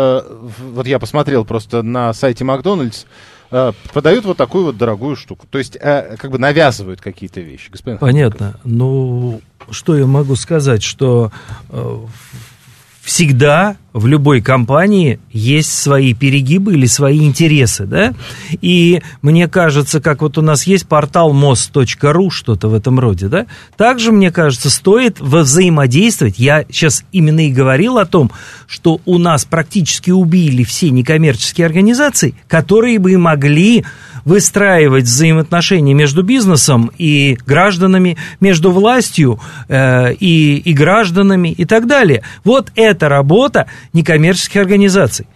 вот я посмотрел просто на сайте Макдональдс, продают вот такую вот дорогую штуку. То есть, как бы навязывают какие-то вещи. Господин Понятно. Ну, что я могу сказать, что всегда в любой компании есть свои перегибы или свои интересы, да? И мне кажется, как вот у нас есть портал most.ru, что-то в этом роде, да? Также, мне кажется, стоит взаимодействовать. Я сейчас именно и говорил о том, что у нас практически убили все некоммерческие организации, которые бы могли выстраивать взаимоотношения между бизнесом и гражданами, между властью и гражданами и так далее. Вот это работа некоммерческих организаций.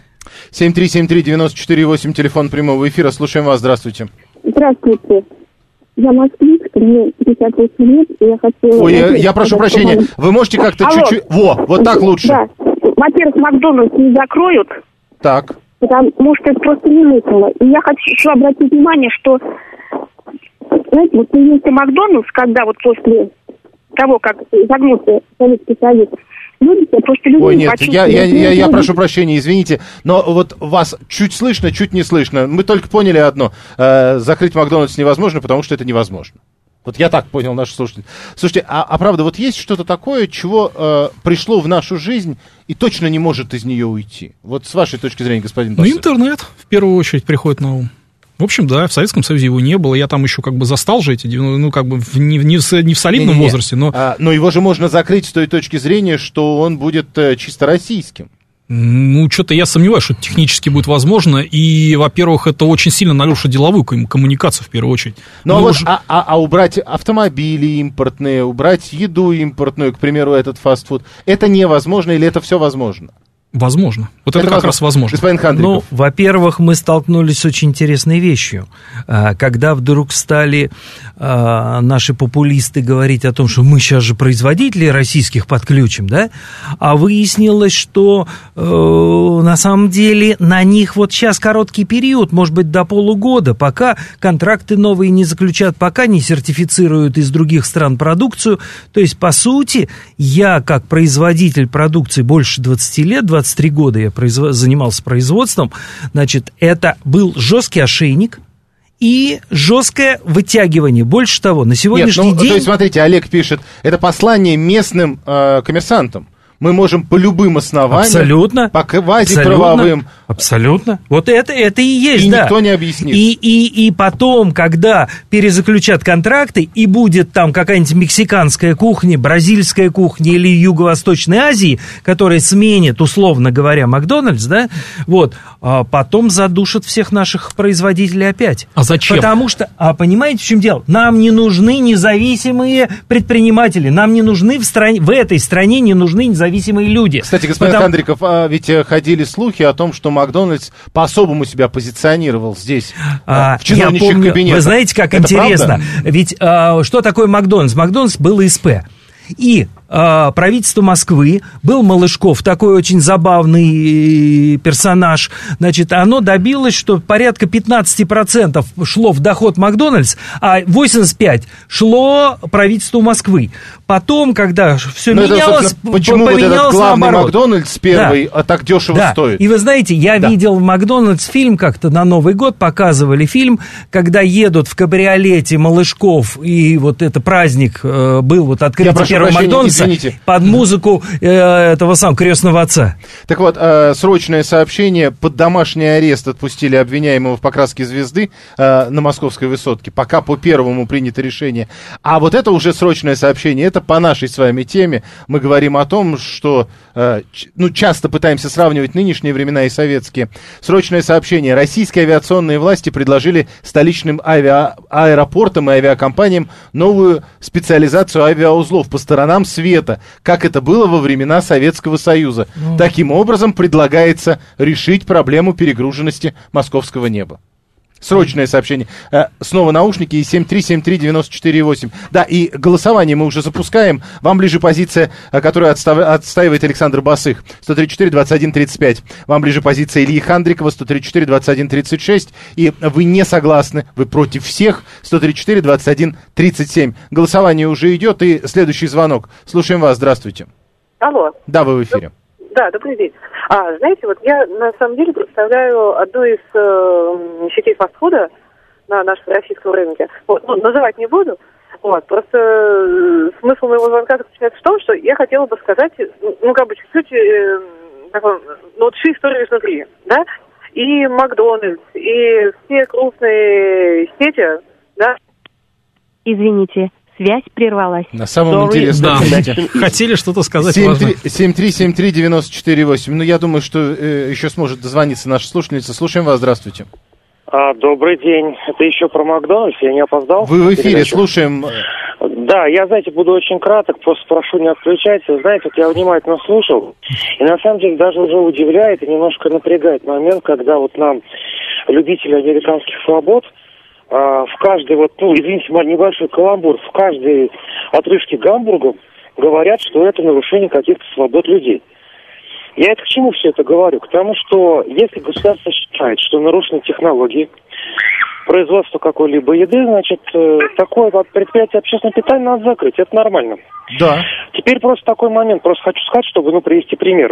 7373948, телефон прямого эфира. Слушаем вас. Здравствуйте. Здравствуйте. Я москвичка, мне 58 лет, и я хочу... Ой, я прошу прощения, вы можете как-то чуть-чуть... Вот так лучше. Да. Во-первых, Макдональдс не закроют. Так. Потому что это просто немыслимо. И я хочу еще обратить внимание, что, знаете, вот появился Макдональдс, когда вот после того, как загнулся Советский Союз, люди просто люди... Ой, нет, я прошу прощения, извините, но вот вас чуть слышно, чуть не слышно. Мы только поняли одно. Закрыть Макдональдс невозможно, потому что это невозможно. Вот я так понял наши слушатели. Слушайте, а правда, вот есть что-то такое, чего пришло в нашу жизнь и точно не может из нее уйти? Вот с вашей точки зрения, господин Басов. Ну, интернет, в первую очередь, приходит на ум. В общем, да, в Советском Союзе его не было. Я там еще как бы застал же эти, ну, как бы не в солидном возрасте, но... Но его же можно закрыть с той точки зрения, что он будет чисто российским. Ну, что-то я сомневаюсь, что это технически будет возможно. И, во-первых, это очень сильно нарушит деловую коммуникацию, в первую очередь. Ну, убрать автомобили импортные, убрать еду импортную, к примеру, этот фастфуд, это невозможно или это все возможно? Возможно. Вот это как раз возможно. Господин Хандриков. Ну, во-первых, мы столкнулись с очень интересной вещью. Когда вдруг стали наши популисты говорить о том, что мы сейчас же производителей российских подключим, да, а выяснилось, что на самом деле на них вот сейчас короткий период, может быть, до полугода, пока контракты новые не заключат, пока не сертифицируют из других стран продукцию. То есть, по сути, я как производитель продукции больше 20 лет, 23 года я занимался производством, значит, это был жесткий ошейник и жесткое вытягивание. Больше того, на сегодняшний день... То есть, смотрите, Олег пишет, это послание местным коммерсантам. Мы можем по любым основаниям, абсолютно, по квазиправовым. Абсолютно. Вот это и есть, и да. никто не объяснит. И потом, когда перезаключат контракты, и будет там какая-нибудь мексиканская кухня, бразильская кухня или Юго-Восточной Азии, которая сменит, условно говоря, Макдональдс, да, вот, а потом задушат всех наших производителей опять. А зачем? Потому что, понимаете, в чем дело? Нам не нужны независимые предприниматели, нам не нужны в этой стране не нужны независимые люди. Кстати, господин Хандриков, ведь ходили слухи о том, что Макдональдс по-особому себя позиционировал здесь, в чиновничьих кабинетах. Вы знаете, как это интересно? Правда? Ведь что такое Макдональдс? Макдональдс был ИСП. И правительство Москвы, был Малышков, такой очень забавный персонаж, значит, оно добилось, что порядка 15% шло в доход Макдональдс, а 85% шло правительству Москвы. Потом, когда все менялось, почему вот этот главный наоборот. Макдональдс первый так дешево стоит? И вы знаете, я видел в Макдональдс фильм как-то на Новый год, показывали фильм, когда едут в кабриолете Малышков, и вот это праздник был, вот открытие первого Макдональдса, под музыку этого самого крестного отца. Так вот, срочное сообщение. Под домашний арест отпустили обвиняемого в покраске звезды на Московской высотке. Пока по первому принято решение. А вот это уже срочное сообщение. Это по нашей с вами теме. Мы говорим о том, что часто пытаемся сравнивать нынешние времена и советские. Срочное сообщение. Российские авиационные власти предложили столичным аэропортам и авиакомпаниям новую специализацию авиаузлов по сторонам света, как это было во времена Советского Союза. Таким образом, предлагается решить проблему перегруженности московского неба. Срочное сообщение. Снова наушники и 7373948. Да, и голосование мы уже запускаем. Вам ближе позиция, которую отстаивает Александр Басых. 134-21-35. Вам ближе позиция Ильи Хандрикова. 134-21-36. И вы не согласны, вы против всех. 134-21-37. Голосование уже идет. И следующий звонок. Слушаем вас. Здравствуйте. Алло. Да, вы в эфире. Да, добрый день. Знаете, вот я на самом деле представляю одну из сетей фастфуда на нашем российском рынке. Вот, называть не буду. Вот, просто смысл моего звонка заключается в том, что я хотела бы сказать, чуть-чуть всю историю изнутри, да? И Макдональдс, и все крупные сети, да? Извините. Связь прервалась. На самом интересном месте. Хотели что-то сказать 7373948. Я думаю, что еще сможет дозвониться наша слушательница. Слушаем вас. Здравствуйте. Добрый день. Это еще про Макдональдс. Я не опоздал? Вы в эфире. Слушаем. Да, я, знаете, буду очень краток. Просто прошу не отключаться. Знаете, вот я внимательно слушал. И на самом деле даже уже удивляет и немножко напрягает момент, когда вот нам, любители американских свобод, в каждой, извините, небольшой каламбур, в каждой отрывке гамбургов говорят, что это нарушение каких-то свобод людей. Я это к чему все это говорю? К тому, что если государство считает, что нарушены технологии, производство какой-либо еды, значит, такое предприятие общественного питания надо закрыть. Это нормально. Да. Теперь просто такой момент. Просто хочу сказать, чтобы, привести пример.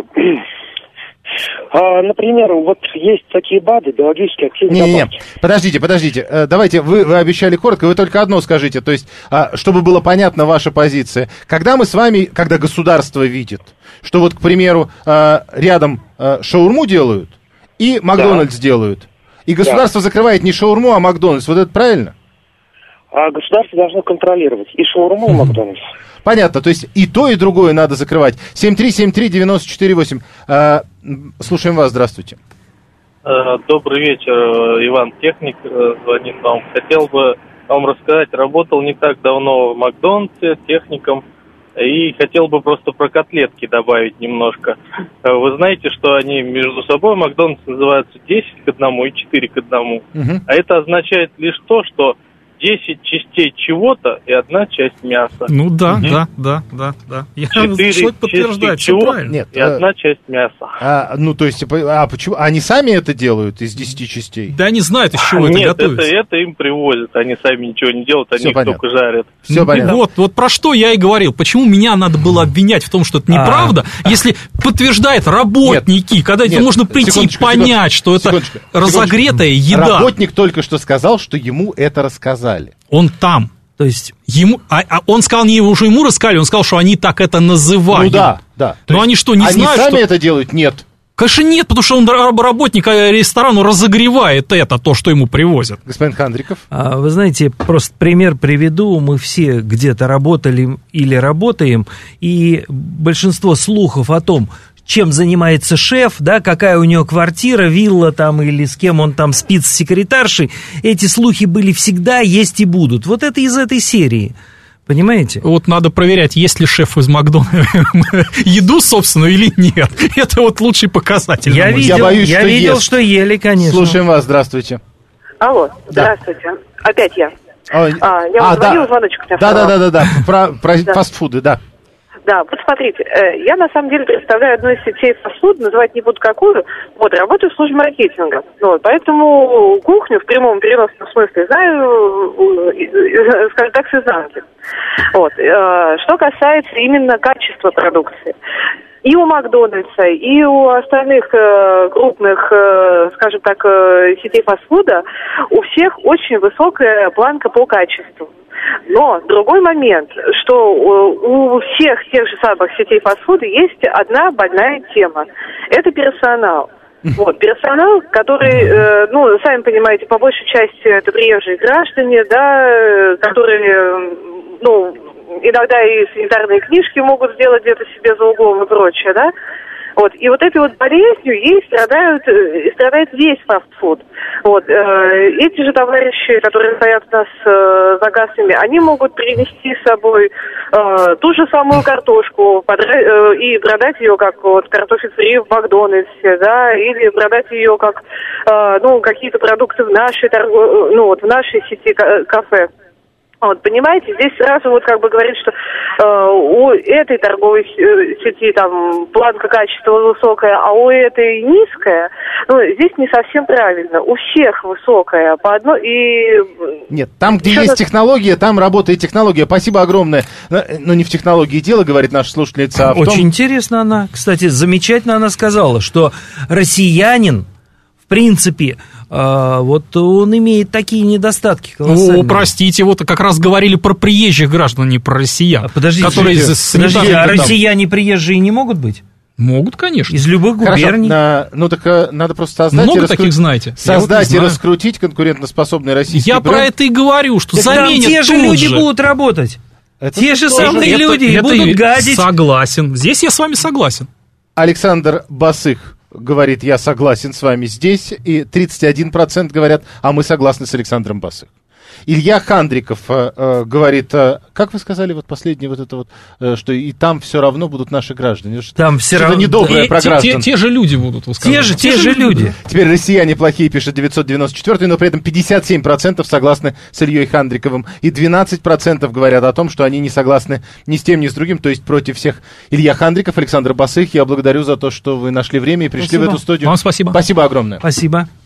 Например, вот есть такие БАДы, биологические активные добавки. Подождите. Давайте, вы обещали коротко, вы только одно скажите, то есть, чтобы было понятно ваша позиция. Когда мы с вами, когда государство видит, что вот, к примеру, рядом шаурму делают и Макдональдс делают, и государство закрывает не шаурму, а Макдональдс, вот это правильно? Государство должно контролировать и шаурму, и Макдональдс. Понятно, то есть и то, и другое надо закрывать. 7373948. Слушаем вас, здравствуйте. Добрый вечер, Иван Техник звонит вам. Хотел бы вам рассказать, работал не так давно в Макдональдсе техником, и хотел бы просто про котлетки добавить немножко. Вы знаете, что они между собой, Макдональдс, называются 10 к 1 и 4 к 1. Угу. А это означает лишь то, что 10 частей чего-то и 1 часть мяса. Да. Я человек подтверждает, все правильно. Нет, и 1 часть мяса. Почему? Они сами это делают из 10 частей? Да они знают, из чего это готовится. Нет, это им привозят. Они сами ничего не делают, они их только жарят. Все понятно. Вот про что я и говорил. Почему меня надо было обвинять в том, что это неправда, если подтверждают работники, когда можно прийти и понять, что это разогретая еда. Работник только что сказал, что ему это рассказали. Он там. То есть ему, он сказал, не уже ему рассказали, он сказал, что они так это называют. Да. Но они что, не знают, они сами что... это делают? Нет. Конечно, нет, потому что он работник ресторана разогревает то, что ему привозят. Господин Хандриков. Вы знаете, просто пример приведу. Мы все где-то работали или работаем, и большинство слухов о том, чем занимается шеф, да, какая у него квартира, вилла там, или с кем он там спит с секретаршей, эти слухи были всегда, есть и будут. Вот это из этой серии. Понимаете? Вот надо проверять, есть ли шеф из Макдональдса еду, собственно, или нет. Это вот лучший показатель. Я видел, что ели, конечно. Слушаем вас, здравствуйте. Алло, здравствуйте. Опять я. Я вам звонила, звоночек у меня. Да. Про фастфуды, да. Да, вот смотрите, я на самом деле представляю одну из сетей фастфуд, называть не буду какую, вот, работаю в службе маркетинга, вот, поэтому кухню в прямом переносном смысле знаю, скажем так, с изнанки. Вот, что касается именно качества продукции. И у Макдональдса, и у остальных крупных, скажем так, сетей фастфуда у всех очень высокая планка по качеству. Но другой момент, что у всех тех же самых сетей фастфуда есть одна больная тема. Это персонал. Вот, персонал, который, сами понимаете, по большей части это приезжие граждане, да, которые, иногда и санитарные книжки могут сделать где-то себе за углом и прочее, да. Вот, и вот этой вот болезнью страдает весь фастфуд. Вот, эти же товарищи, которые стоят у нас за кассами, они могут принести с собой ту же самую картошку и продать ее как вот картофель фри в Макдональдсе, да, или продать ее как, какие-то продукты в нашей в нашей сети кафе. Вот, понимаете, здесь сразу вот как бы говорит, что у этой торговой сети там планка качества высокая, а у этой низкая. Здесь не совсем правильно. У всех высокая по одной и... Нет, там, где есть технология, там работает технология. Спасибо огромное. Но не в технологии дело, говорит наша слушательница, а в том... Очень интересно она. Кстати, замечательно она сказала, что россиянин, в принципе, вот он имеет такие недостатки колоссальные. Простите, вот как раз говорили про приезжих граждан, а не про россиян. Подождите, россияне приезжие не могут быть? Могут, конечно. Из любых губерний. Так надо просто создать... Много таких знаете? Создать и раскрутить конкурентоспособный российский бренд. Я про это и говорю, что заменят те же люди будут работать. Те же самые люди будут гадить. Согласен. Здесь я с вами согласен. Александр Басых говорит, я согласен с вами здесь, и 31% говорят, а мы согласны с Александром Басых. Илья Хандриков говорит, как вы сказали, вот последнее вот это вот, что и там все равно будут наши граждане. Там все равно недоброе про граждан. Те же люди будут, вы сказали. Те же люди. Теперь россияне плохие, пишет 994-й, но при этом 57% согласны с Ильей Хандриковым, и 12% говорят о том, что они не согласны ни с тем, ни с другим, то есть против всех. Илья Хандриков, Александр Басых, я благодарю за то, что вы нашли время и пришли в эту студию. Вам спасибо. Спасибо огромное. Спасибо.